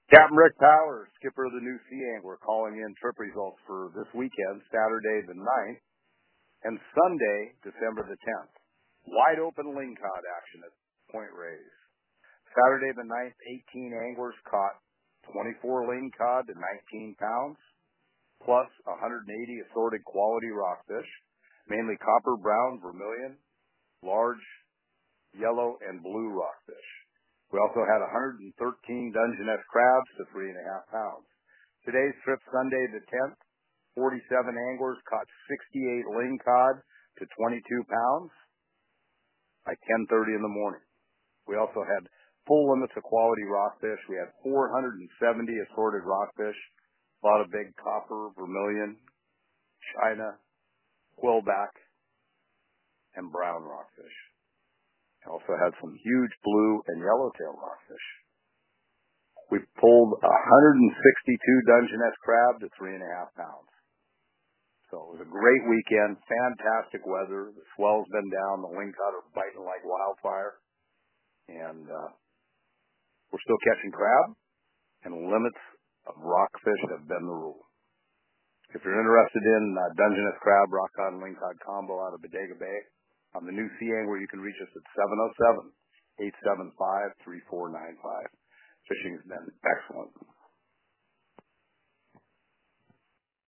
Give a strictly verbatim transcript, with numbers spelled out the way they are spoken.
Captain Rick Power, skipper of the new Sea Angler, calling in trip results for this weekend, Saturday the ninth, and Sunday, December the tenth. Wide open lingcod action at Point Reyes. Saturday the ninth, eighteen anglers caught twenty-four lingcod to nineteen pounds, plus one hundred eighty assorted quality rockfish, mainly copper, brown, vermilion, large, yellow, and blue rockfish. We also had one hundred thirteen Dungeness crabs to three and a half pounds. Today's trip, Sunday the tenth, forty-seven anglers caught sixty-eight lingcod to twenty-two pounds by ten thirty in the morning. We also had full limits of quality rockfish. We had four hundred seventy assorted rockfish, a lot of big copper, vermilion, china, quillback, and brown rockfish. Also had some huge blue and yellowtail rockfish. We pulled one hundred sixty-two Dungeness crab to three and a half pounds. So it was a great weekend, fantastic weather. The swell's been down, the lingcod are biting like wildfire, and uh, we're still catching crab, and limits of rockfish have been the rule. If you're interested in uh, Dungeness crab, rockcod, and lingcod combo out of Bodega Bay, on the new Sea Angler, you can reach us at seven oh seven, eight seven five, three four nine five. Fishing's been excellent.